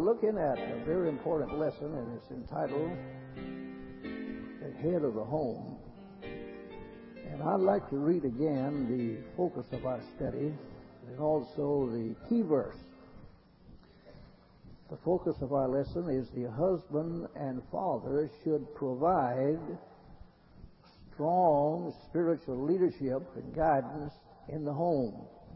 looking at a very important lesson, and it's entitled The Head of the Home. And I'd like to read again the focus of our study and also the key verse. The focus of our lesson is the husband and father should provide strong spiritual leadership and guidance in the home.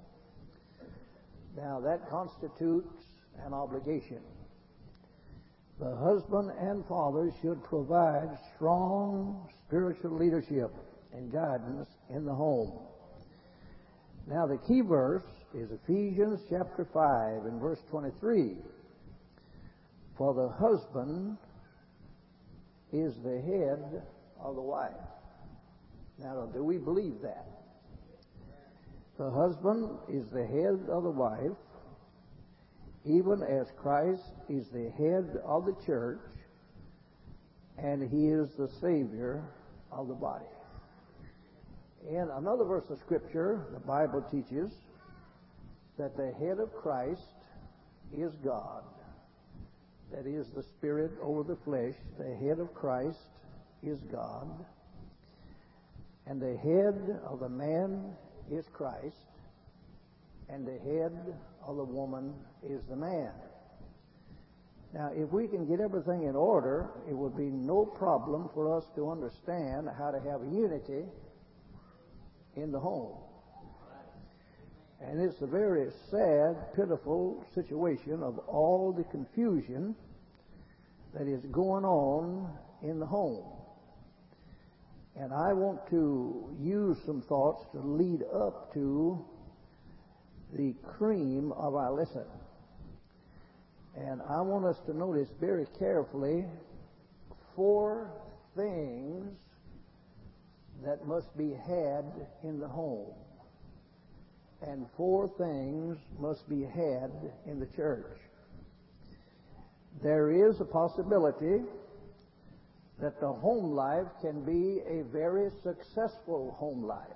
Now that constitutes an obligation. The husband and father should provide strong spiritual leadership and guidance in the home. Now the key verse is Ephesians chapter 5 and verse 23. For the husband is the head of the wife. Now, do we believe that? The husband is the head of the wife, even as Christ is the head of the church, and he is the Savior of the body. In another verse of Scripture, the Bible teaches that the head of Christ is God. That is the Spirit over the flesh. The head of Christ is God. And the head of the man is Christ. And the head of the woman is the man. Now, if we can get everything in order, it would be no problem for us to understand how to have unity in the home. And it's a very sad, pitiful situation of all the confusion that is going on in the home. And I want to use some thoughts to lead up to the cream of our lesson. And I want us to notice very carefully 4 things that must be had in the home. And 4 things must be had in the church. There is a possibility that the home life can be a very successful home life.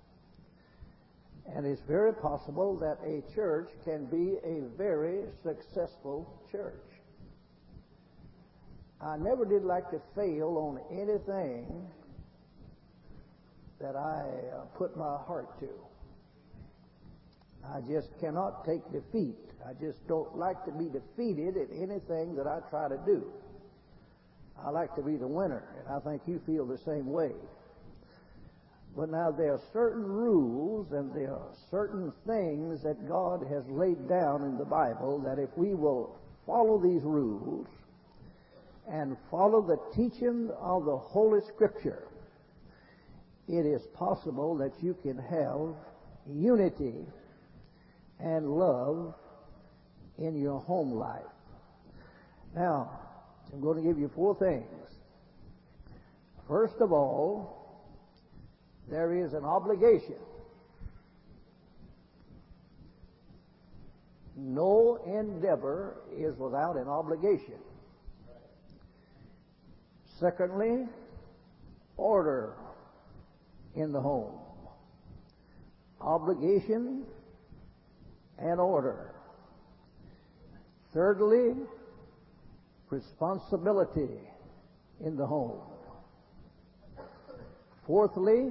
And it's very possible that a church can be a very successful church. I never did like to fail on anything that I put my heart to. I just cannot take defeat. I just don't like to be defeated in anything that I try to do. I like to be the winner, and I think you feel the same way. But now there are certain rules and there are certain things that God has laid down in the Bible that if we will follow these rules and follow the teaching of the Holy Scripture, it is possible that you can have unity and love in your home life. Now, I'm going to give you 4 things. First of all, there is an obligation. No endeavor is without an obligation. Secondly, order in the home. Obligation and order. Thirdly, responsibility in the home. Fourthly,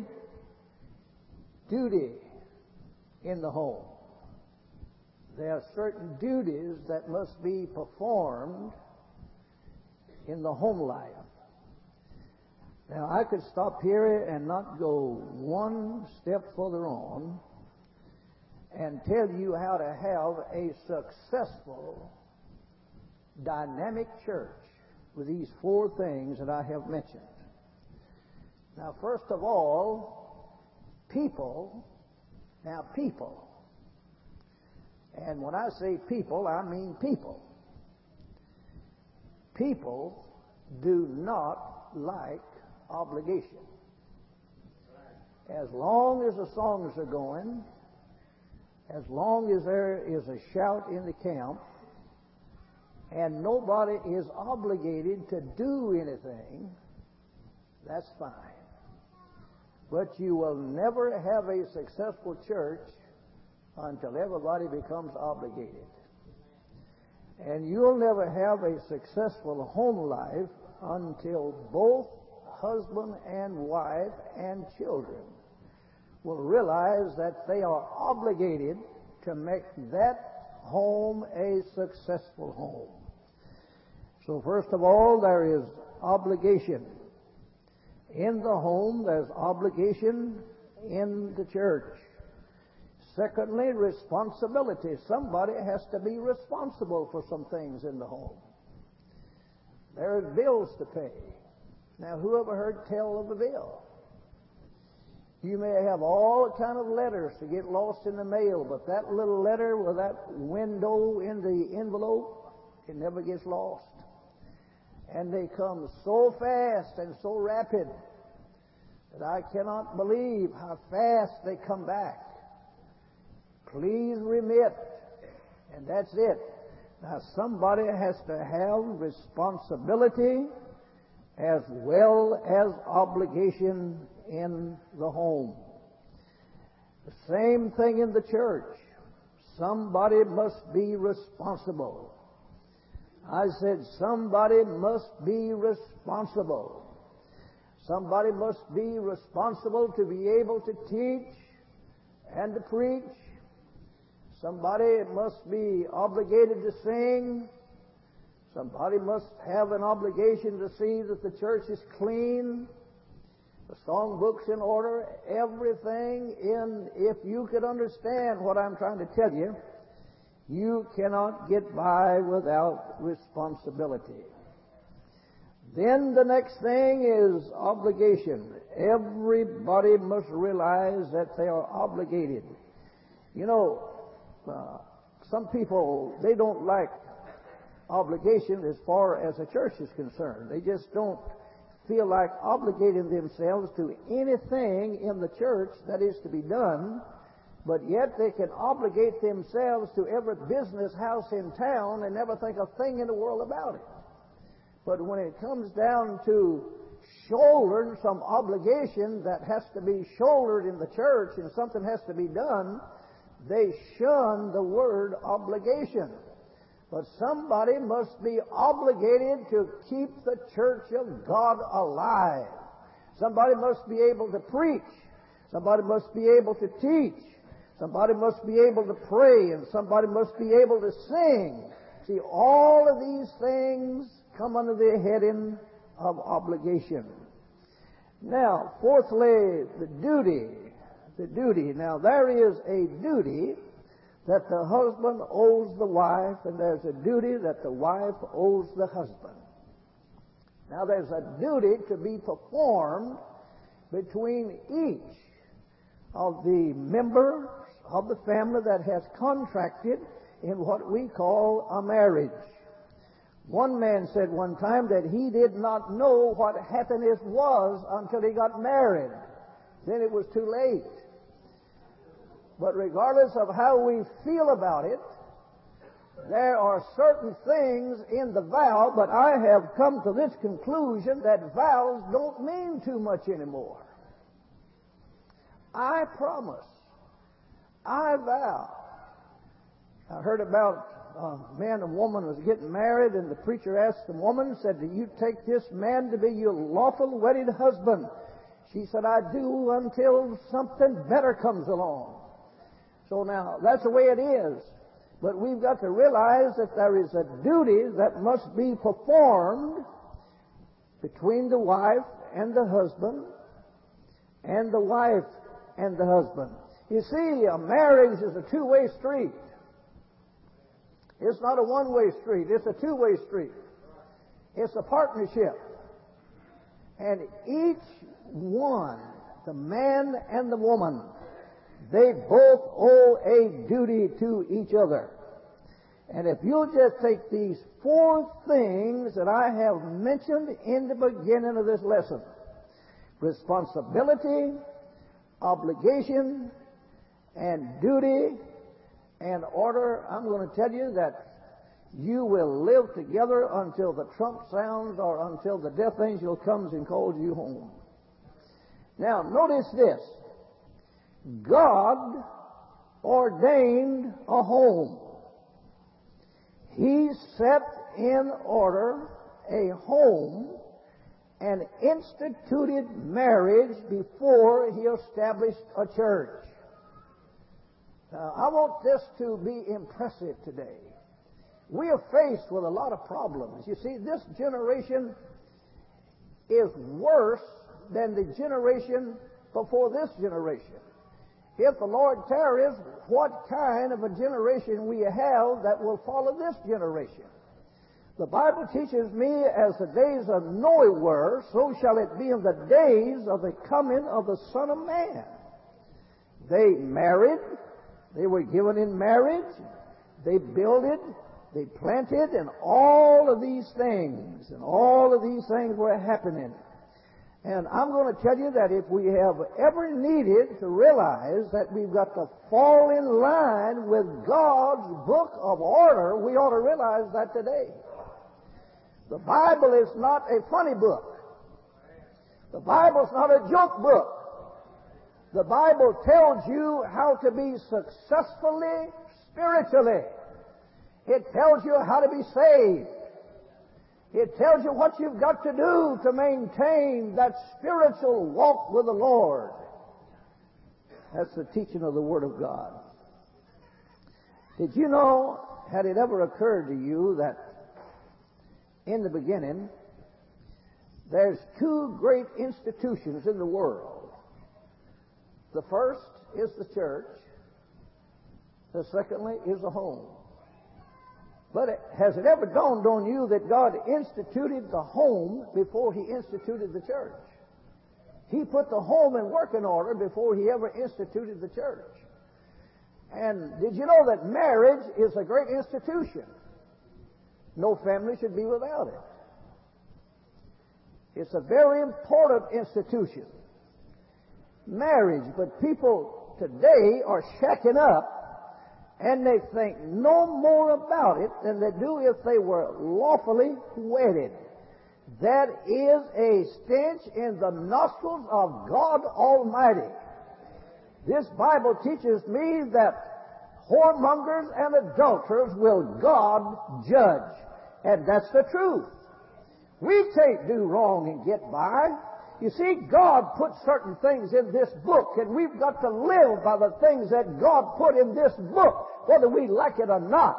duty in the home. There are certain duties that must be performed in the home life. Now, I could stop here and not go one step further on and tell you how to have a successful, dynamic church with these 4 things that I have mentioned. Now, first of all, people. Now, people. And when I say people, I mean people. People do not like obligation. As long as the songs are going, as long as there is a shout in the camp, and nobody is obligated to do anything, that's fine. But you will never have a successful church until everybody becomes obligated. And you'll never have a successful home life until both husband and wife and children will realize that they are obligated to make that home a successful home. So first of all, there is obligation. In the home, there's obligation in the church. Secondly, responsibility. Somebody has to be responsible for some things in the home. There's bills to pay. Now, who ever heard tell of a bill? You may have all kind of letters to get lost in the mail, but that little letter with that window in the envelope, it never gets lost. And they come so fast and so rapid that I cannot believe how fast they come back. Please remit. And that's it. Now somebody has to have responsibility as well as obligation in the home. The same thing in the church. Somebody must be responsible. I said somebody must be responsible. Somebody must be responsible to be able to teach and to preach. Somebody must be obligated to sing. Somebody must have an obligation to see that the church is clean, the songbook's in order, everything in. If you could understand what I'm trying to tell you, you cannot get by without responsibility. Then the next thing is obligation. Everybody must realize that they are obligated. You know, some people, they don't like obligation as far as the church is concerned. They just don't feel like obligating themselves to anything in the church that is to be done, but yet they can obligate themselves to every business house in town and never think a thing in the world about it. But when it comes down to shouldering some obligation that has to be shouldered in the church and something has to be done, they shun the word obligation. But somebody must be obligated to keep the church of God alive. Somebody must be able to preach. Somebody must be able to teach. Somebody must be able to pray. And somebody must be able to sing. See, all of these things come under the heading of obligation. Now, fourthly, the duty. The duty. Now, there is a duty that the husband owes the wife, and there's a duty that the wife owes the husband. Now, there's a duty to be performed between each of the members of the family that has contracted in what we call a marriage. One man said one time that he did not know what happiness was until he got married. Then it was too late. But regardless of how we feel about it, there are certain things in the vow, but I have come to this conclusion that vows don't mean too much anymore. I promise. I vow. I heard about a man and woman was getting married, and the preacher asked the woman, said, "Do you take this man to be your lawful wedded husband?" She said, "I do until something better comes along." So now, that's the way it is. But we've got to realize that there is a duty that must be performed between the wife and the husband, and the wife and the husband. You see, a marriage is a two-way street. It's not a one-way street. It's a two-way street. It's a partnership. And each one, the man and the woman, they both owe a duty to each other. And if you'll just take these four things that I have mentioned in the beginning of this lesson: responsibility, obligation, and duty and order, I'm going to tell you that you will live together until the trump sounds or until the death angel comes and calls you home. Now, notice this. God ordained a home. He set in order a home and instituted marriage before He established a church. Now, I want this to be impressive today. We are faced with a lot of problems. You see, this generation is worse than the generation before this generation. If the Lord tarries, what kind of a generation we have that will follow this generation? The Bible teaches me, as the days of Noah were, so shall it be in the days of the coming of the Son of Man. They married, they were given in marriage, they builded, they planted, and all of these things were happening. And I'm going to tell you that if we have ever needed to realize that we've got to fall in line with God's book of order, we ought to realize that today. The Bible is not a funny book. The Bible is not a joke book. The Bible tells you how to be successfully spiritually. It tells you how to be saved. It tells you what you've got to do to maintain that spiritual walk with the Lord. That's the teaching of the Word of God. Did you know, had it ever occurred to you that in the beginning, there's two great institutions in the world. The first is the church. The secondly is the home. But has it ever dawned on you that God instituted the home before He instituted the church? He put the home in working order before He ever instituted the church. And did you know that marriage is a great institution? No family should be without it. It's a very important institution. Marriage, but people today are shacking up and they think no more about it than they do if they were lawfully wedded. That is a stench in the nostrils of God Almighty. This Bible teaches me that whoremongers and adulterers will God judge. And that's the truth. We can't do wrong and get by. You see, God put certain things in this book, and we've got to live by the things that God put in this book, whether we like it or not.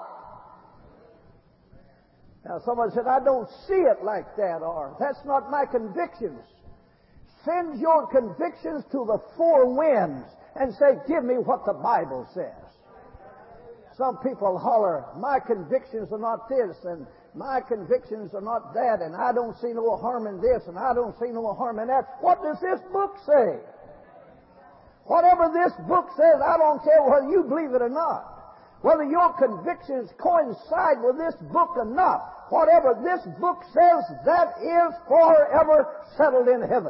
Now, someone said, I don't see it like that, or that's not my convictions. Send your convictions to the four winds and say, give me what the Bible says. Some people holler, my convictions are not this, and my convictions are not that, and I don't see no harm in this, and I don't see no harm in that. What does this book say? Whatever this book says, I don't care whether you believe it or not. Whether your convictions coincide with this book or not. Whatever this book says, that is forever settled in heaven.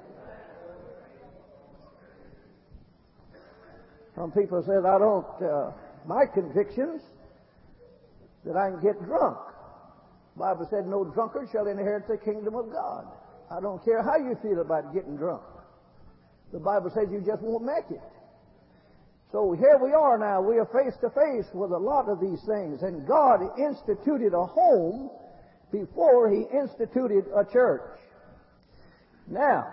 Some people said, my convictions that I can get drunk. The Bible said, no drunkard shall inherit the kingdom of God. I don't care how you feel about getting drunk. The Bible says you just won't make it. So here we are now. We are face to face with a lot of these things. And God instituted a home before He instituted a church. Now,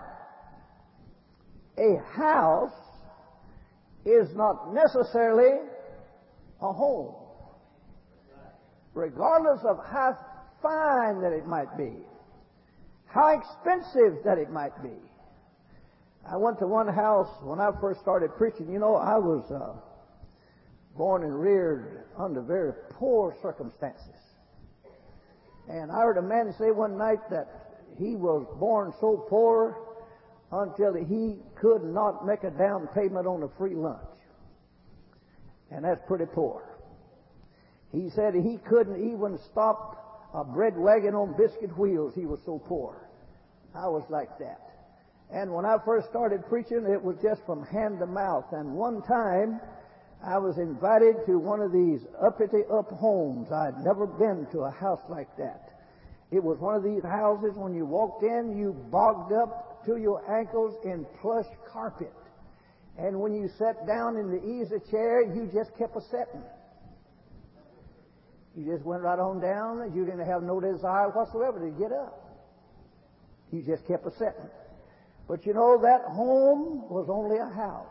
a house is not necessarily a home, regardless of how fine that it might be, how expensive that it might be. I went to one house when I first started preaching. You know, I was born and reared under very poor circumstances. And I heard a man say one night that he was born so poor until he could not make a down payment on a free lunch. And that's pretty poor. He said he couldn't even stop a bread wagon on biscuit wheels. He was so poor. I was like that. And when I first started preaching, it was just from hand to mouth. And one time, I was invited to one of these uppity-up homes. I'd never been to a house like that. It was one of these houses, when you walked in, you bogged up to your ankles in plush carpet. And when you sat down in the easy chair, you just kept a-setting. You just went right on down, and you didn't have no desire whatsoever to get up. You just kept a sitting. But you know, that home was only a house.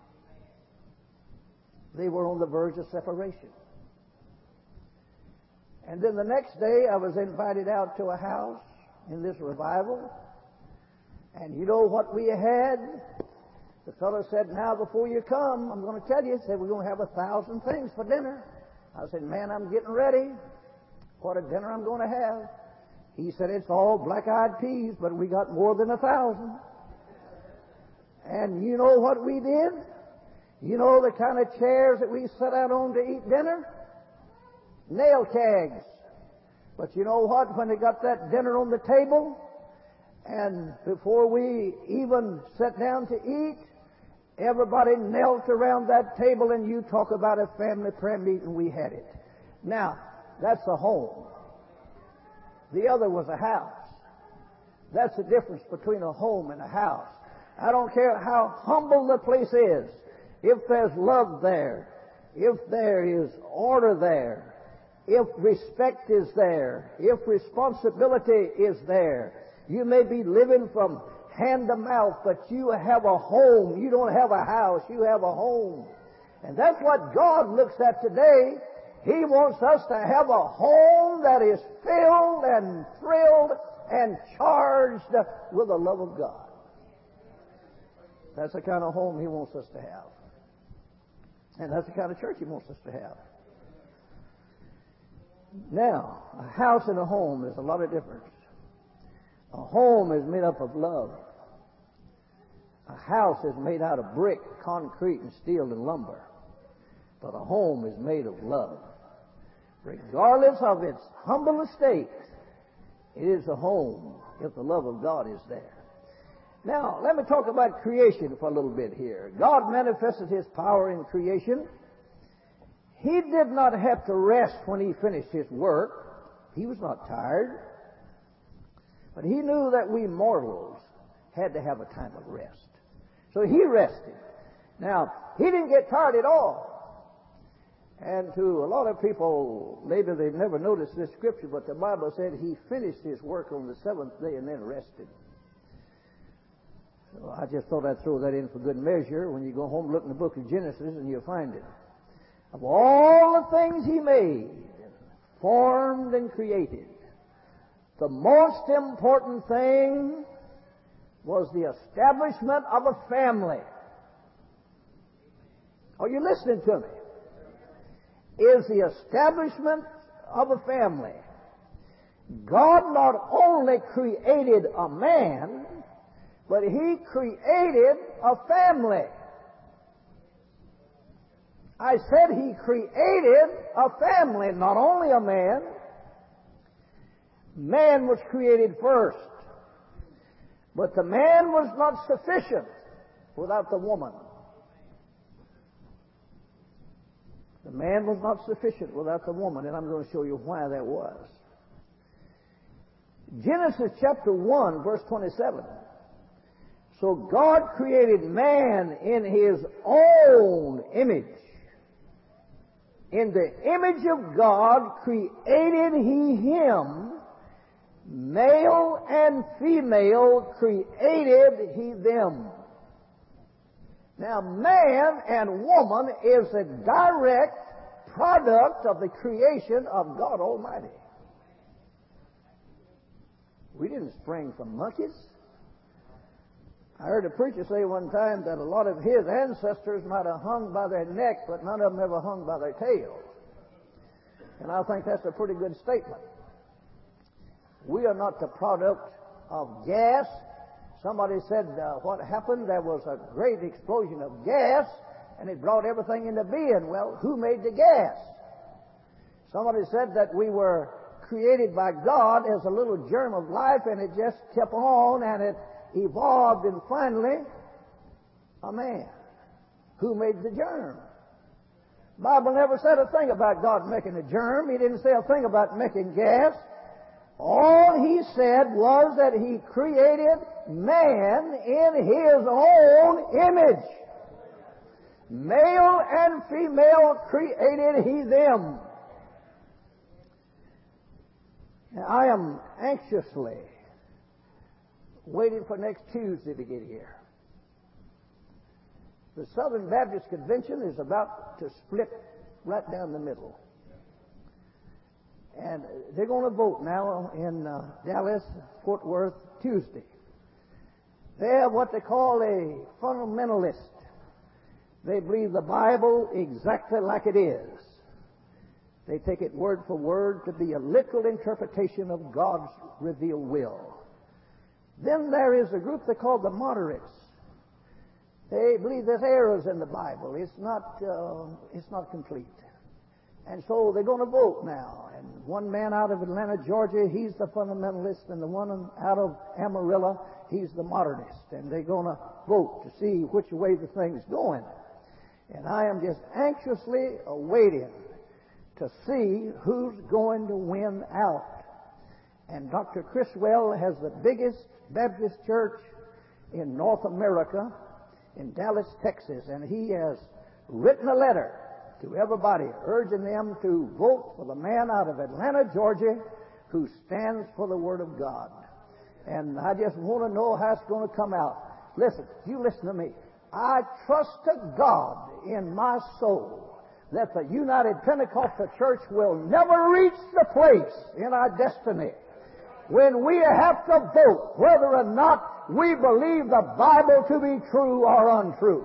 They were on the verge of separation. And then the next day, I was invited out to a house in this revival. And you know what we had? The fellow said, now before you come, I'm going to tell you, he said, we're going to have 1,000 things for dinner. I said, man, I'm getting ready. What a dinner I'm going to have. He said, it's all black-eyed peas, but we got more than 1,000. And you know what we did? You know the kind of chairs that we sat out on to eat dinner? Nail kegs. But you know what? When they got that dinner on the table, and before we even sat down to eat, everybody knelt around that table, and you talk about a family prayer meeting, we had it. Now, that's a home. The other was a house. That's the difference between a home and a house. I don't care how humble the place is. If there's love there, if there is order there, if respect is there, if responsibility is there, you may be living from hand to mouth, but you have a home. You don't have a house, you have a home. And that's what God looks at today. He wants us to have a home that is filled and thrilled and charged with the love of God. That's the kind of home He wants us to have. And that's the kind of church He wants us to have. Now, a house and a home, there's a lot of difference. A home is made up of love. A house is made out of brick, concrete, and steel and lumber. But a home is made of love. Regardless of its humble estate, it is a home if the love of God is there. Now, let me talk about creation for a little bit here. God manifested His power in creation. He did not have to rest when He finished His work. He was not tired. But He knew that we mortals had to have a time of rest. So He rested. Now, He didn't get tired at all. And to a lot of people, maybe they've never noticed this scripture, but the Bible said He finished His work on the seventh day and then rested. So I just thought I'd throw that in for good measure. When you go home, look in the book of Genesis and you'll find it. Of all the things He made, formed and created, the most important thing was the establishment of a family. Are you listening to me? Is the establishment of a family. God not only created a man, but He created a family. I said He created a family, not only a man. Man was created first. But the man was not sufficient without the woman. The man was not sufficient without the woman, and I'm going to show you why that was. Genesis chapter 1, verse 27. So God created man in His own image. In the image of God created He him. Male and female created He them. Now, man and woman is a direct product of the creation of God Almighty. We didn't spring from monkeys. I heard a preacher say one time that a lot of his ancestors might have hung by their neck, but none of them ever hung by their tails. And I think that's a pretty good statement. We are not the product of gas. Somebody said, what happened? There was a great explosion of gas, and it brought everything into being. Well, who made the gas? Somebody said that we were created by God as a little germ of life, and it just kept on, and it evolved, and finally, a man. Who made the germ? The Bible never said a thing about God making a germ. He didn't say a thing about making gas. All He said was that He created man in His own image. Male and female created He them. Now, I am anxiously waiting for next Tuesday to get here. The Southern Baptist Convention is about to split right down the middle. And they're going to vote now in Dallas, Fort Worth, Tuesday. They're what they call a fundamentalist. They believe the Bible exactly like it is. They take it word for word to be a literal interpretation of God's revealed will. Then there is a group they call the moderates. They believe there's errors in the Bible. It's not complete. And so they're going to vote now. And one man out of Atlanta, Georgia, he's the fundamentalist, and the one out of Amarillo, he's the moderatist. And they're going to vote to see which way the thing's going. And I am just anxiously awaiting to see who's going to win out. And Dr. Criswell has the biggest Baptist church in North America, in Dallas, Texas, and he has written a letter to everybody urging them to vote for the man out of Atlanta, Georgia, who stands for the Word of God. And I just want to know how it's going to come out. Listen, you listen to me. I trust to God in my soul that the United Pentecostal Church will never reach the place in our destiny when we have to vote whether or not we believe the Bible to be true or untrue.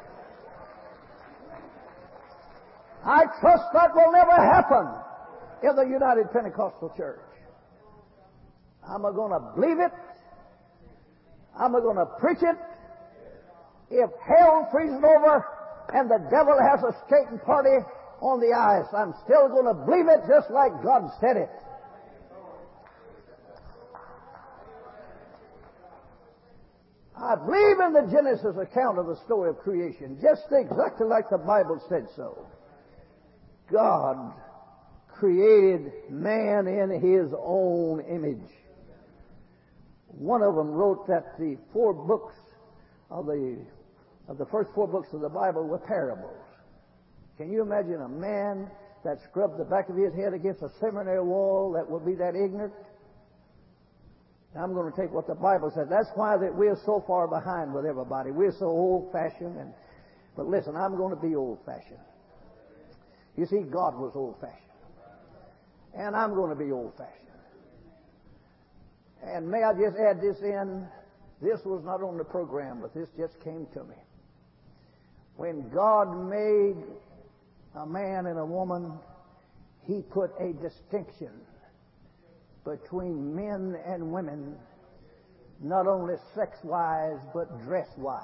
I trust that will never happen in the United Pentecostal Church. I'm going to believe it. I'm going to preach it. If hell freezes over and the devil has a skating party on the ice, I'm still going to believe it just like God said it. I believe in the Genesis account of the story of creation, just exactly like the Bible said so. God created man in His own image. One of them wrote that the four books of the first four books of the Bible were parables. Can you imagine a man that scrubbed the back of his head against a seminary wall that would be that ignorant? I'm going to take what the Bible says. That's why that we're so far behind with everybody. We're so old-fashioned. But listen, I'm going to be old-fashioned. You see, God was old-fashioned. And I'm going to be old-fashioned. And may I just add this in? This was not on the program, but this just came to me. When God made a man and a woman, He put a distinction between men and women, not only sex-wise, but dress-wise.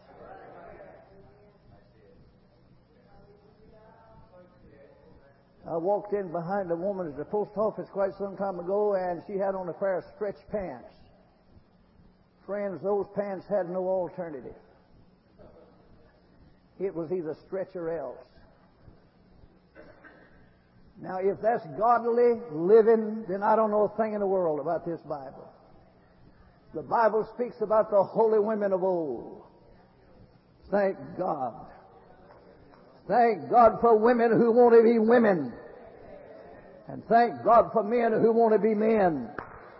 I walked in behind a woman at the post office quite some time ago, and she had on a pair of stretch pants. Friends, those pants had no alternative. It was either stretch or else. Now, if that's godly living, then I don't know a thing in the world about this Bible. The Bible speaks about the holy women of old. Thank God. Thank God for women who want to be women. And thank God for men who want to be men.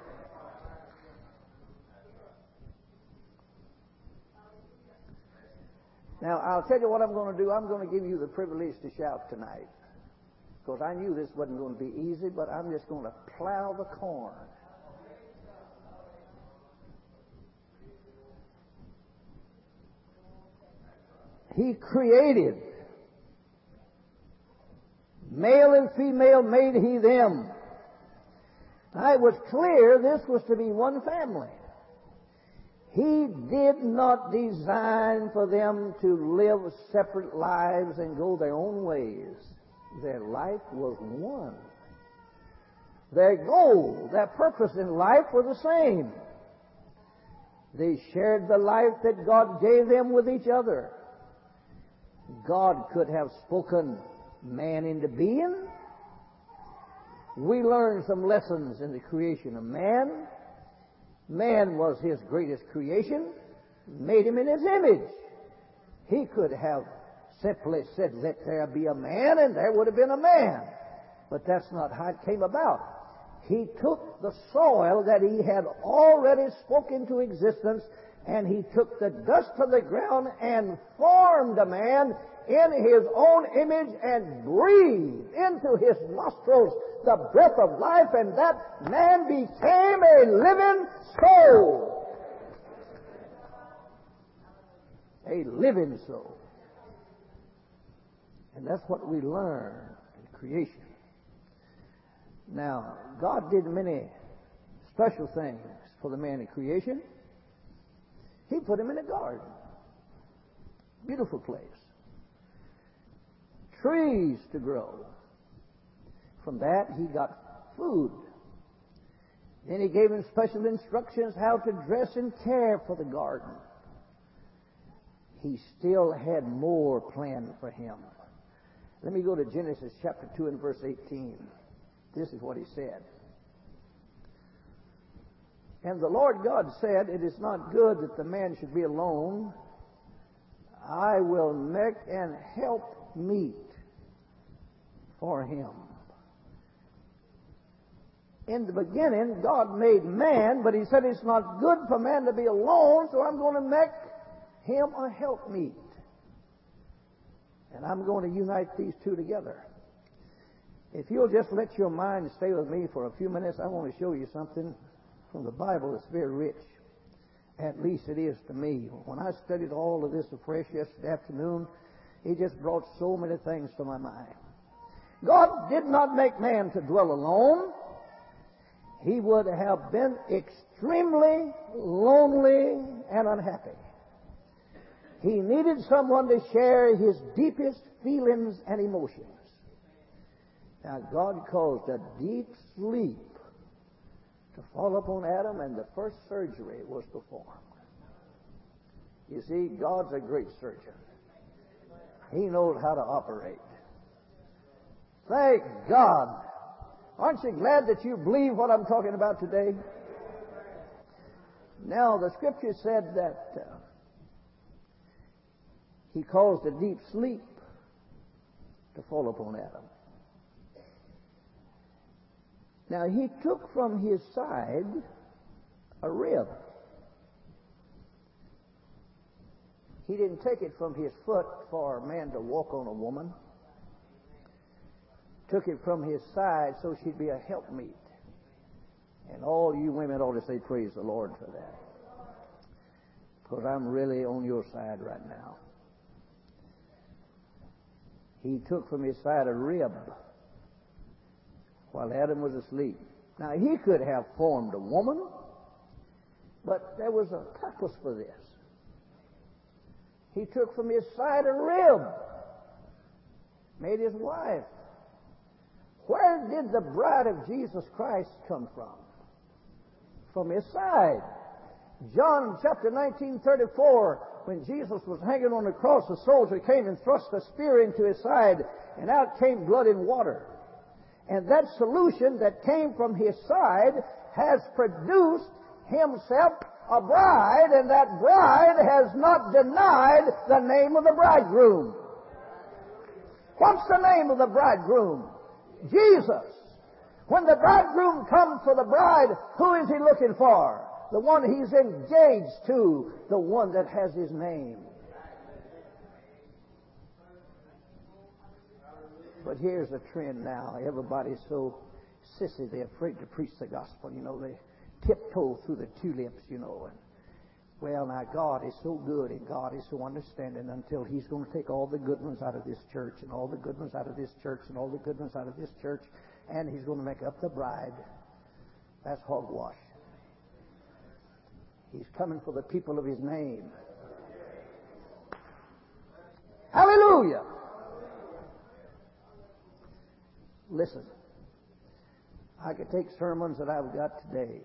Now, I'll tell you what I'm going to do. I'm going to give you the privilege to shout tonight. Because I knew this wasn't going to be easy, but I'm just going to plow the corn. He created. Male and female made He them. Now, it was clear this was to be one family. He did not design for them to live separate lives and go their own ways. Their life was one. Their goal, their purpose in life were the same. They shared the life that God gave them with each other. God could have spoken man into being. We learned some lessons in the creation of man. Man was His greatest creation, made him in His image. He could have simply said, "Let there be a man," and there would have been a man. But that's not how it came about. He took the soil that He had already spoken to existence, and He took the dust of the ground and formed a man in His own image and breathed into his nostrils the breath of life, and that man became a living soul. A living soul. And that's what we learn in creation. Now, God did many special things for the man in creation. He put him in a garden. Beautiful place. Trees to grow. From that, he got food. Then he gave him special instructions how to dress and care for the garden. He still had more planned for him. Let me go to Genesis chapter 2 and verse 18. This is what he said. And the Lord God said, "It is not good that the man should be alone. I will make an help meet for him." In the beginning, God made man, but He said it's not good for man to be alone, so I'm going to make him a helpmeet. And I'm going to unite these two together. If you'll just let your mind stay with me for a few minutes, I want to show you something from the Bible that's very rich. At least it is to me. When I studied all of this afresh yesterday afternoon, it just brought so many things to my mind. God did not make man to dwell alone. He would have been extremely lonely and unhappy. He needed someone to share his deepest feelings and emotions. Now, God caused a deep sleep to fall upon Adam, and the first surgery was performed. You see, God's a great surgeon. He knows how to operate. Thank God. Aren't you glad that you believe what I'm talking about today? Now, the Scripture said that He caused a deep sleep to fall upon Adam. Now, He took from his side a rib. He didn't take it from his foot for a man to walk on a woman. Took it from his side so she'd be a helpmeet. And all you women ought to say praise the Lord for that. Because I'm really on your side right now. He took from his side a rib while Adam was asleep. Now, he could have formed a woman, but there was a purpose for this. He took from his side a rib, made his wife. Where did the bride of Jesus Christ come from? From his side. John chapter 19:34, when Jesus was hanging on the cross, a soldier came and thrust a spear into his side, and out came blood and water. And that solution that came from his side has produced himself a bride, and that bride has not denied the name of the bridegroom. What's the name of the bridegroom? Jesus. When the bridegroom comes for the bride, who is he looking for? The one he's engaged to, the one that has his name. But here's a trend now. Everybody's so sissy, they're afraid to preach the gospel. You know, they tiptoe through the tulips, you know. And, well, now, God is so good and God is so understanding until He's going to take all the good ones out of this church and all the good ones out of this church and all the good ones out of this church, and He's going to make up the bride. That's hogwash. He's coming for the people of His name. Hallelujah! Listen, I could take sermons that I've got today.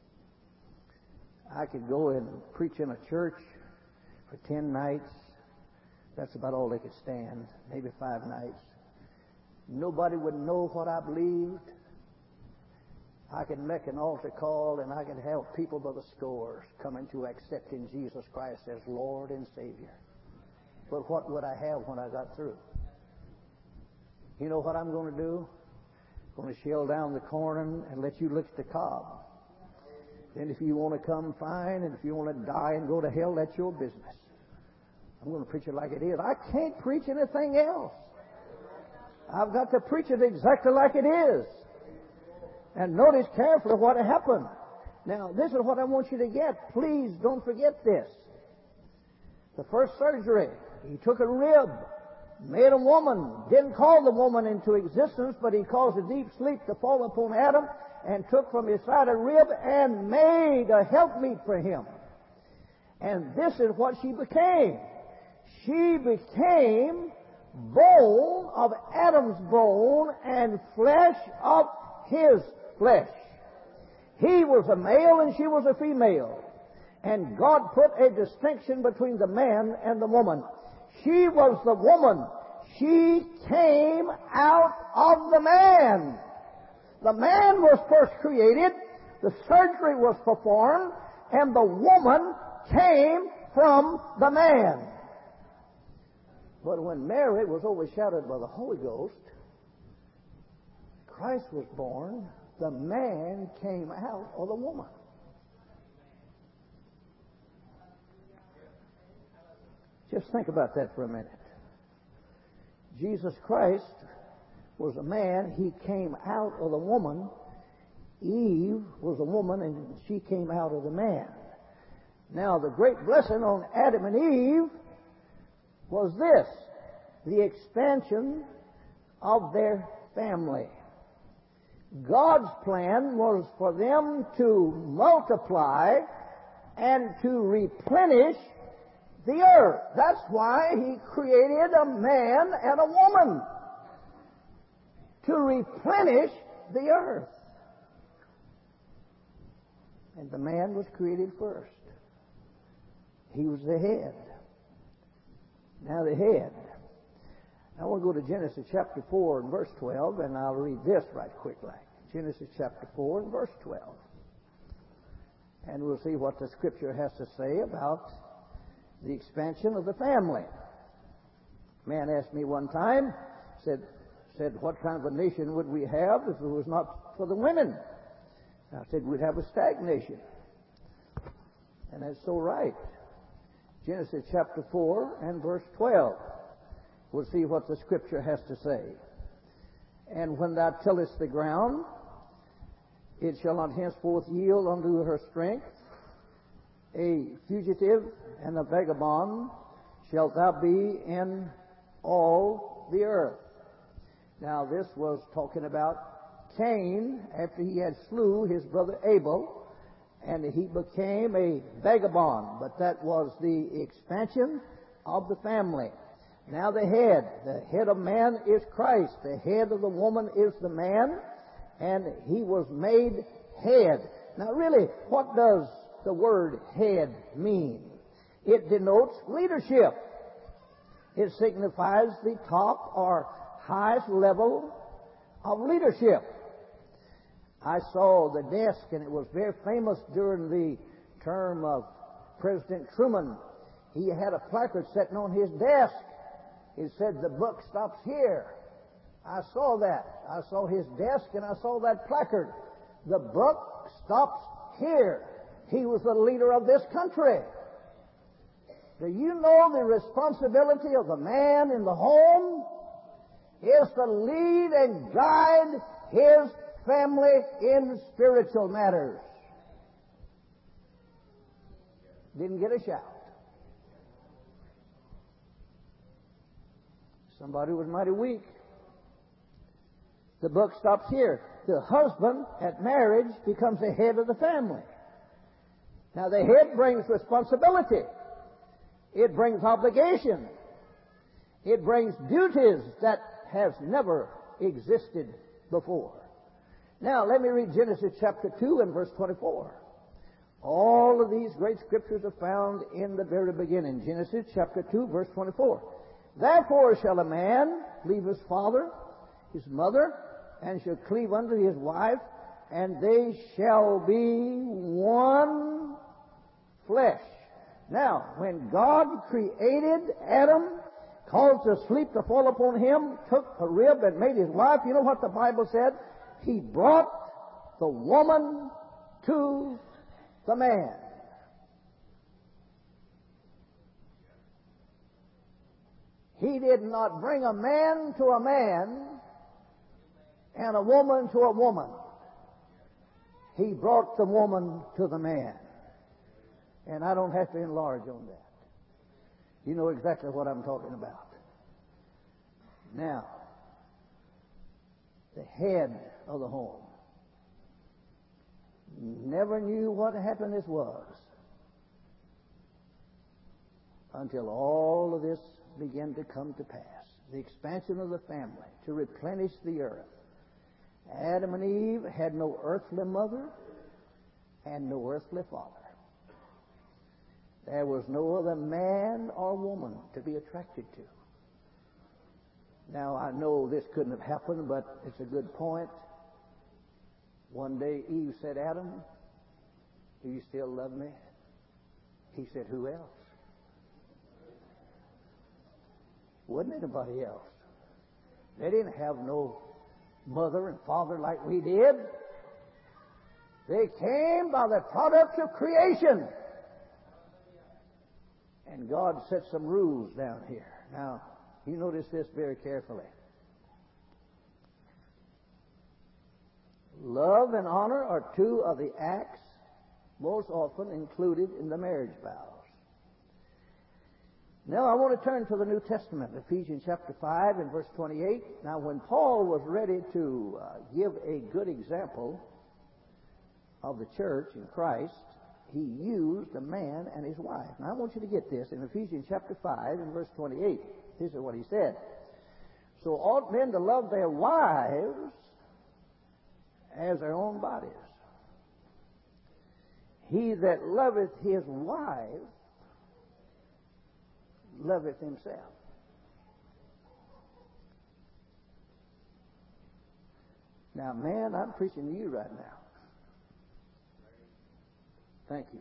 I could go and preach in a church for 10 nights. That's about all they could stand, maybe 5 nights. Nobody would know what I believed. I could make an altar call, and I could have people by the scores coming to accepting Jesus Christ as Lord and Savior. But what would I have when I got through? You know what I'm going to do? going to shell down the corn and let you lick the cob. Then if you want to come, fine, and if you want to die and go to hell, that's your business. I'm going to preach it like it is. I can't preach anything else. I've got to preach it exactly like it is. And notice carefully what happened. Now, this is what I want you to get. Please don't forget this. The first surgery, he took a rib, made a woman, didn't call the woman into existence, but he caused a deep sleep to fall upon Adam and took from his side a rib and made a helpmeet for him. And this is what she became. She became bone of Adam's bone and flesh of his flesh. He was a male and she was a female. And God put a distinction between the man and the woman. She was the woman. She came out of the man. The man was first created, the surgery was performed, and the woman came from the man. But when Mary was overshadowed by the Holy Ghost, Christ was born, the man came out of the woman. Just think about that for a minute. Jesus Christ was a man. He came out of the woman. Eve was a woman, and she came out of the man. Now, the great blessing on Adam and Eve was this: the expansion of their family. God's plan was for them to multiply and to replenish the earth. That's why He created a man and a woman, to replenish the earth. And the man was created first. He was the head. Now the head. I want to go to Genesis chapter 4 and verse 12, and I'll read this right quickly. Genesis chapter 4 and verse 12. And we'll see what the Scripture has to say about the expansion of the family. A man asked me one time, said, what kind of a nation would we have if it was not for the women? I said, we'd have a stagnation. And that's so right. Genesis chapter 4 and verse 12. We'll see what the Scripture has to say. And when thou tillest the ground, it shall not henceforth yield unto her strength. A fugitive and a vagabond shalt thou be in all the earth. Now this was talking about Cain after he had slew his brother Abel, and he became a vagabond. But that was the expansion of the family. Now the head of man is Christ. The head of the woman is the man, and he was made head. Now really, what does the word head mean? It denotes leadership. It signifies the top or highest level of leadership. I saw the desk, and it was very famous during the term of President Truman. He had a placard sitting on his desk. It said, "The buck stops here." I saw that. I saw his desk, and I saw that placard. The buck stops here. He was the leader of this country. Do you know the responsibility of the man in the home is to lead and guide his family in spiritual matters? Didn't get a shout. Somebody was mighty weak. The book stops here. The husband at marriage becomes the head of the family. Now the head brings responsibility. It brings obligation. It brings duties that has never existed before. Now let me read Genesis chapter 2 and verse 24. All of these great scriptures are found in the very beginning. Genesis chapter 2 verse 24. Therefore shall a man leave his father, his mother, and shall cleave unto his wife, and they shall be one flesh. Now, when God created Adam, caused the sleep to fall upon him, took a rib and made his wife, you know what the Bible said? He brought the woman to the man. He did not bring a man to a man and a woman to a woman. He brought the woman to the man. And I don't have to enlarge on that. You know exactly what I'm talking about. Now, the head of the home never knew what happiness was until all of this began to come to pass. The expansion of the family to replenish the earth. Adam and Eve had no earthly mother and no earthly father. There was no other man or woman to be attracted to. Now, I know this couldn't have happened, but it's a good point. One day Eve said, Adam, do you still love me? He said, who else? Wasn't anybody else. They didn't have no mother and father like we did. They came by the products of creation. And God set some rules down here. Now, you notice this very carefully. Love and honor are two of the acts most often included in the marriage vows. Now I want to turn to the New Testament, Ephesians chapter 5 and verse 28. Now when Paul was ready to give a good example of the church in Christ, he used a man and his wife. Now I want you to get this in Ephesians chapter 5 and verse 28. This is what he said. So ought men to love their wives as their own bodies. He that loveth his wife loveth himself. Now, man, I'm preaching to you right now. Thank you.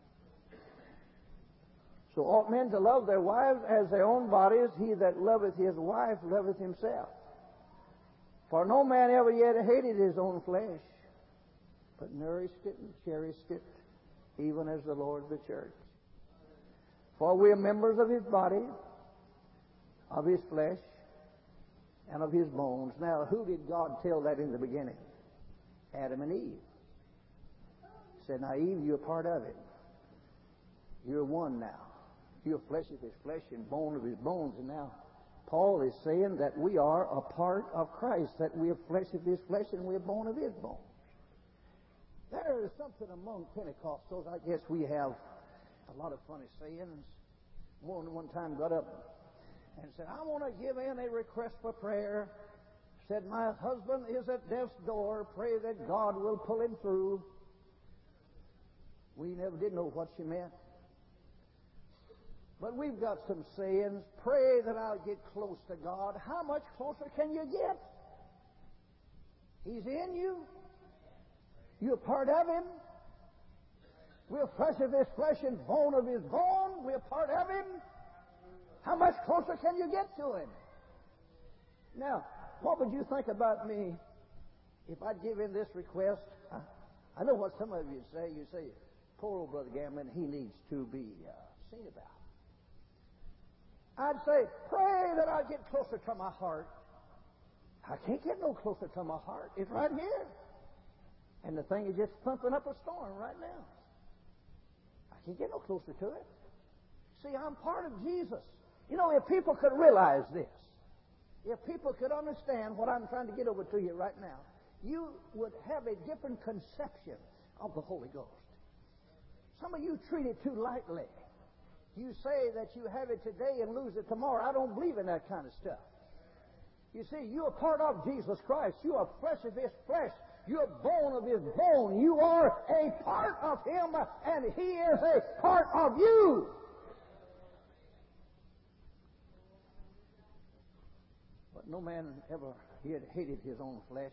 So ought men to love their wives as their own bodies. He that loveth his wife loveth himself. For no man ever yet hated his own flesh, but nourished it and cherished it, even as the Lord the church. For we are members of his body, of his flesh, and of his bones. Now, who did God tell that in the beginning? Adam and Eve. He said, now, Eve, you're part of it. You're one now. You're flesh of his flesh and bone of his bones. And now, Paul is saying that we are a part of Christ, that we are flesh of his flesh and we are bone of his bones. There is something among Pentecostals. I guess we have a lot of funny sayings. One time got up and said, I want to give in a request for prayer. Said, my husband is at death's door. Pray that God will pull him through. We never did know what she meant. But we've got some sayings. Pray that I'll get close to God. How much closer can you get? He's in you. You're part of him. We're flesh of his flesh and bone of his bone. We're part of him. How much closer can you get to him? Now, what would you think about me if I'd give in this request? I know what some of you say. You say, poor old Brother Gamlin, he needs to be seen about. I'd say, pray that I get closer to my heart. I can't get no closer to my heart. It's right here. And the thing is just thumping up a storm right now. I can't get no closer to it. See, I'm part of Jesus. You know, if people could realize this, if people could understand what I'm trying to get over to you right now, you would have a different conception of the Holy Ghost. Some of you treat it too lightly. You say that you have it today and lose it tomorrow. I don't believe in that kind of stuff. You see, you are part of Jesus Christ. You are flesh of his flesh. You are bone of his bone. You are a part of him, and he is a part of you. But no man ever hated his own flesh.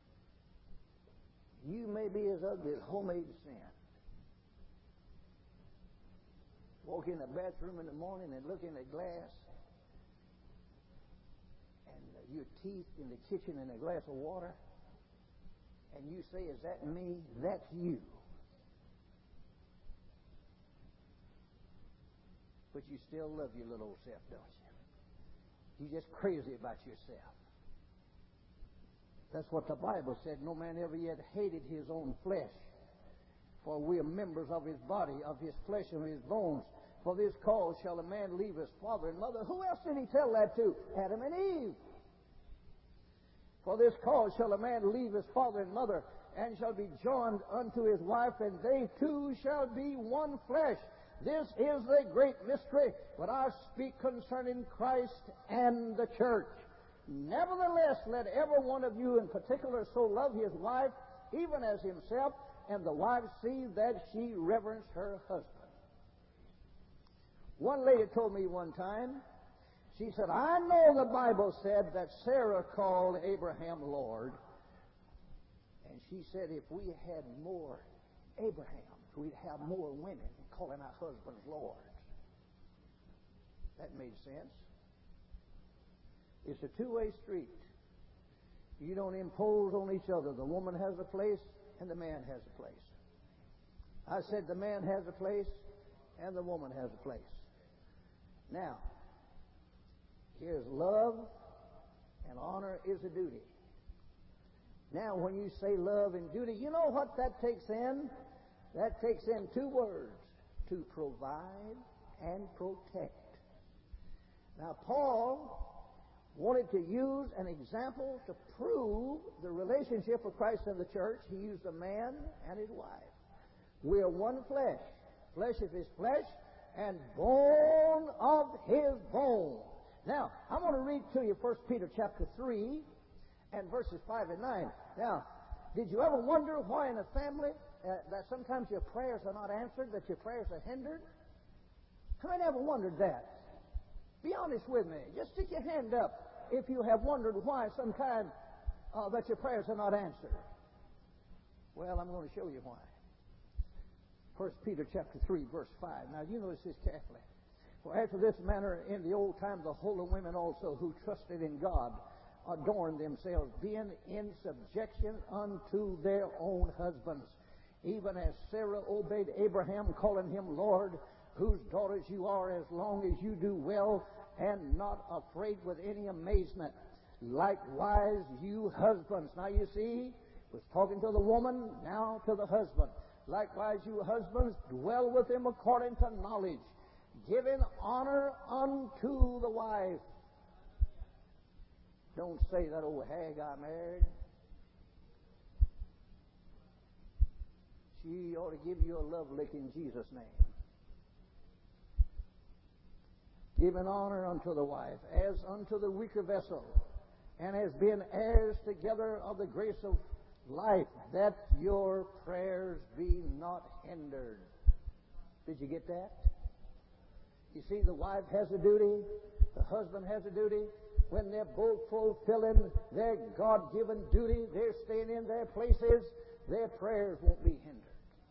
You may be as ugly as homemade sin. Walk in the bathroom in the morning and look in the glass, and your teeth in the kitchen in a glass of water. and you say, is that me? That's you. But you still love your little old self, don't you? You're just crazy about yourself. That's what the Bible said. No man ever yet hated his own flesh. For we are members of his body, of his flesh and his bones. For this cause shall a man leave his father and mother. Who else did he tell that to? Adam and Eve. For this cause shall a man leave his father and mother, and shall be joined unto his wife, and they two shall be one flesh. This is the great mystery, but I speak concerning Christ and the church. Nevertheless, let every one of you in particular so love his wife, even as himself, and the wife see that she reverence her husband. One lady told me one time, she said, I know the Bible said that Sarah called Abraham Lord. And she said, if we had more Abrahams, we'd have more women calling our husbands Lords. That made sense. It's a two-way street. You don't impose on each other. The woman has a place and the man has a place. I said the man has a place and the woman has a place. Now, here's love and honor is a duty. Now, when you say love and duty, you know what that takes in? That takes in two words, to provide and protect. Now, Paul wanted to use an example to prove the relationship of Christ and the church. He used a man and his wife. We are one flesh. Flesh of his flesh and bone of his bone. Now, I'm going to read to you 1 Peter chapter 3 and verses 5 and 9. Now, did you ever wonder why in a family that sometimes your prayers are not answered, that your prayers are hindered? How many ever wondered that? Be honest with me. Just stick your hand up if you have wondered why sometimes that your prayers are not answered. Well, I'm going to show you why. 1 Peter chapter 3, verse 5. Now, you notice this carefully. For after this manner in the old time the holy women also who trusted in God adorned themselves, being in subjection unto their own husbands, even as Sarah obeyed Abraham, calling him Lord, whose daughters you are, as long as you do well, and not afraid with any amazement. Likewise, you husbands. Now you see, was talking to the woman, now to the husband. Likewise, you husbands, dwell with him according to knowledge, giving honor unto the wife. Don't say that old hag I married. She ought to give you a love lick in Jesus' name. Giving honor unto the wife, as unto the weaker vessel, and as being heirs together of the grace of life, that your prayers be not hindered. Did you get that? You see, the wife has a duty, the husband has a duty. When they're both fulfilling their God-given duty, they're staying in their places, their prayers won't be hindered.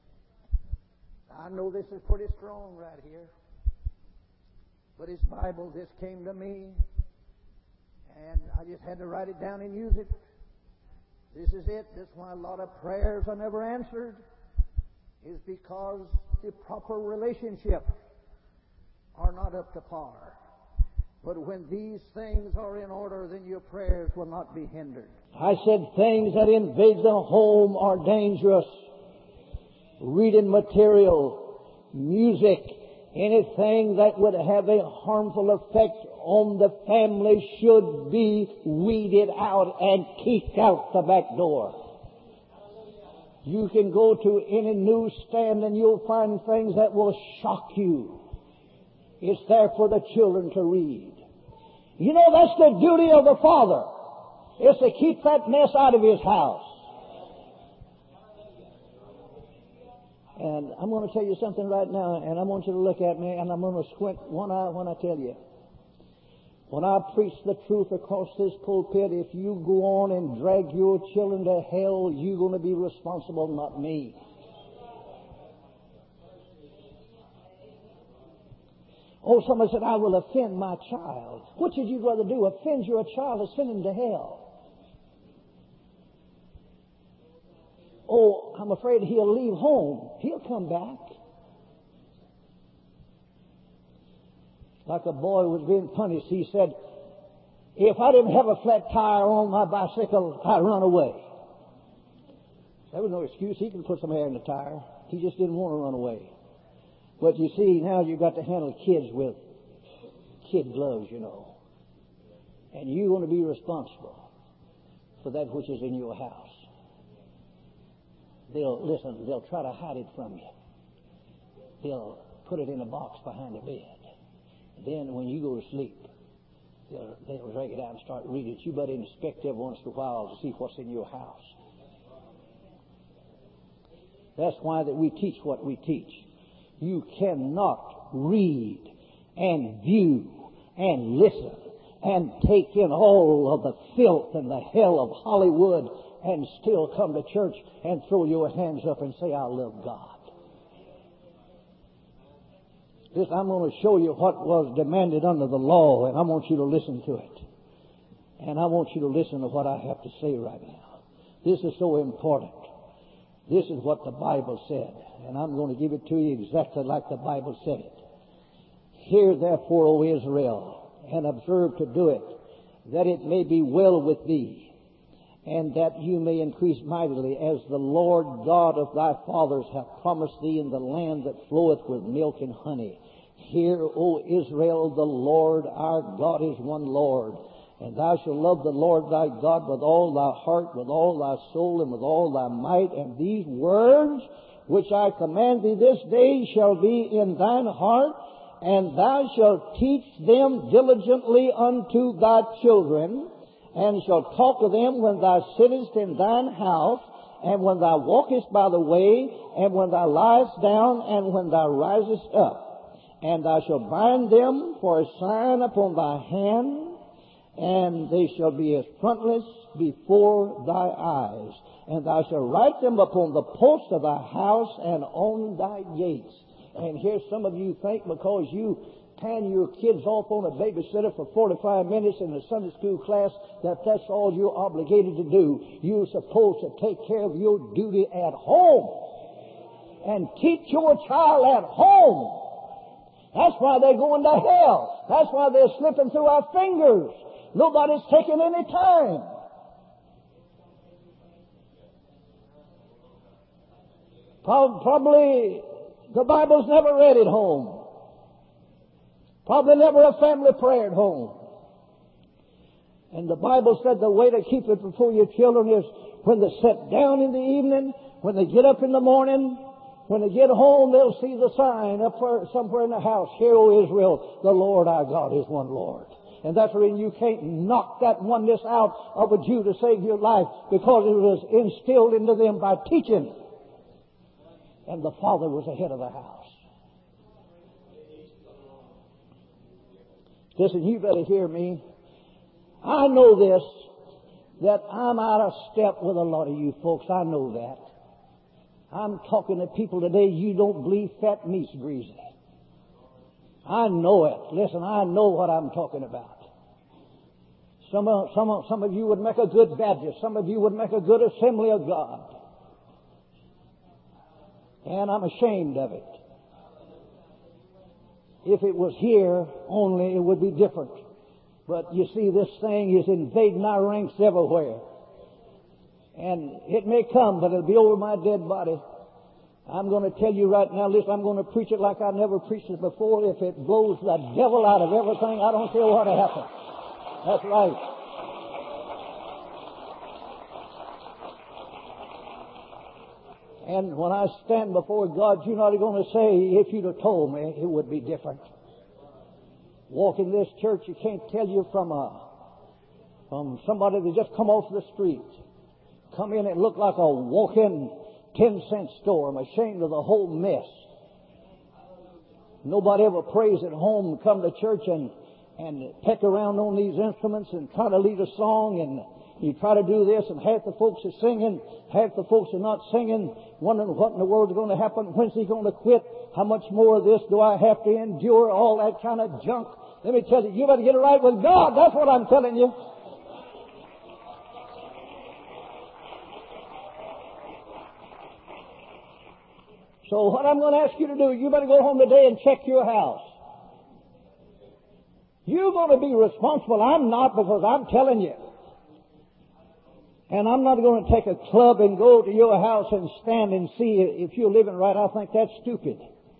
I know this is pretty strong right here. But it's Bible. This came to me, and I just had to write it down and use it. This is it. That's why a lot of prayers are never answered, is because the proper relationship are not up to par. But when these things are in order, then your prayers will not be hindered. I said things that invade the home are dangerous. Reading material, music, anything that would have a harmful effect on the family should be weeded out and kicked out the back door. You can go to any newsstand and you'll find things that will shock you. It's there for the children to read. You know, that's the duty of the father, is to keep that mess out of his house. And I'm going to tell you something right now, and I want you to look at me, and I'm going to squint one eye when I tell you. When I preach the truth across this pulpit, if you go on and drag your children to hell, you're going to be responsible, not me. Oh, somebody said, I will offend my child. What should you rather do? Offend your child or send him to hell? oh, I'm afraid he'll leave home. He'll come back. Like a boy was being punished. He said, if I didn't have a flat tire on my bicycle, I'd run away. There was no excuse. He could put some air in the tire. He just didn't want to run away. But you see, now you've got to handle kids with kid gloves, you know. And you're going to be responsible for that which is in your house. They'll try to hide it from you. They'll put it in a box behind the bed. Then when you go to sleep, they'll drag it out and start reading it. You better inspect every once in a while to see what's in your house. That's why that we teach what we teach. You cannot read and view and listen and take in all of the filth and the hell of Hollywood and still come to church and throw your hands up and say, I love God. Listen, I'm going to show you what was demanded under the law, and I want you to listen to it. And I want you to listen to what I have to say right now. This is so important. This is what the Bible said, and I'm going to give it to you exactly like the Bible said it. Hear therefore, O Israel, and observe to do it, that it may be well with thee, and that you may increase mightily, as the Lord God of thy fathers hath promised thee in the land that floweth with milk and honey. Hear, O Israel, the Lord our God is one Lord. And thou shalt love the Lord thy God with all thy heart, with all thy soul, and with all thy might. And these words which I command thee this day shall be in thine heart, and thou shalt teach them diligently unto thy children, and shalt talk of them when thou sittest in thine house, and when thou walkest by the way, and when thou liest down, and when thou risest up. And thou shalt bind them for a sign upon thy hand, and they shall be as frontlets before thy eyes. And thou shalt write them upon the posts of thy house and on thy gates. And here some of you think because you hand your kids off on a babysitter for 45 minutes in a Sunday school class that that's all you're obligated to do. You're supposed to take care of your duty at home and teach your child at home. That's why they're going to hell. That's why they're slipping through our fingers. Nobody's taking any time. Probably the Bible's never read at home. Probably never a family prayer at home. And the Bible said the way to keep it before your children is when they sit down in the evening, when they get up in the morning, when they get home, they'll see the sign up somewhere in the house. Hear, O Israel, the Lord our God is one Lord. And that's the reason you can't knock that oneness out of a Jew to save your life, because it was instilled into them by teaching. And the father was the head of the house. Listen, you better hear me. I know this, that I'm out of step with a lot of you folks. I know that. I'm talking to people today, you don't believe fat meat's greasy. I know it. Listen, I know what I'm talking about. Some of you would make a good Baptist. Some of you would make a good Assembly of God. And I'm ashamed of it. If it was here only, it would be different. But you see, this thing is invading our ranks everywhere. And it may come, but it'll be over my dead body. I'm going to tell you right now, listen, I'm going to preach it like I never preached it before. If it blows the devil out of everything, I don't care what happens. That's right. And when I stand before God, you're not going to say, if you'd have told me, it would be different. Walk in this church, you can't tell you from somebody that just come off the street. Come in and look like a walk-in 10-cent store. I'm ashamed of the whole mess. Nobody ever prays at home and come to church and peck around on these instruments and try to lead a song, and you try to do this, and half the folks are singing, half the folks are not singing, wondering what in the world is going to happen, when's he going to quit, how much more of this do I have to endure, all that kind of junk. Let me tell you, you better get it right with God. That's what I'm telling you. So what I'm going to ask you to do, you better go home today and check your house. You're going to be responsible. I'm not, because I'm telling you. And I'm not going to take a club and go to your house and stand and see if you're living right. I think that's stupid.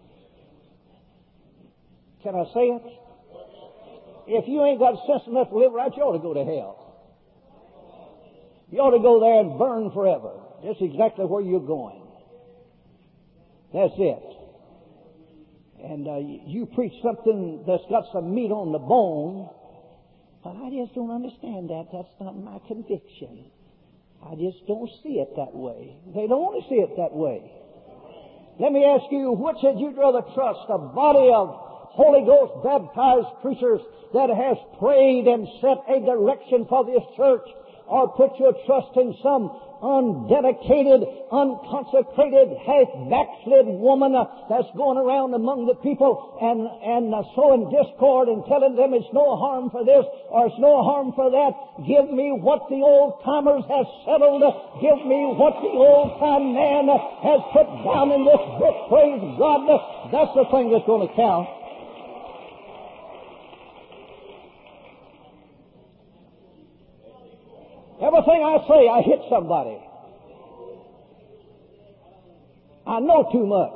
Can I say it? If you ain't got sense enough to live right, you ought to go to hell. You ought to go there and burn forever. That's exactly where you're going. That's it. And you preach something that's got some meat on the bone, but I just don't understand that. That's not my conviction. I just don't see it that way. They don't want to see it that way. Let me ask you, which had you rather trust? A body of Holy Ghost baptized preachers that has prayed and set a direction for this church, or put your trust in some undedicated, unconsecrated, half-backslid woman that's going around among the people and sowing discord and telling them it's no harm for this or it's no harm for that. Give me what the old-timers have settled. Give me what the old-time man has put down in this book. Praise God. That's the thing that's going to count. Everything I say, I hit somebody. I know too much.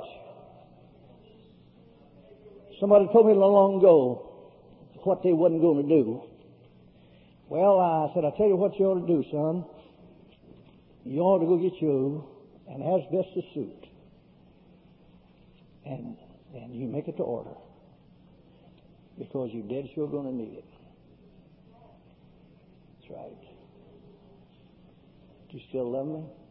Somebody told me long ago what they wasn't going to do. Well, I said, I tell you what you ought to do, son. You ought to go get you an asbestos suit. And you make it to order. Because you're dead sure going to need it. That's right. Do you still love me?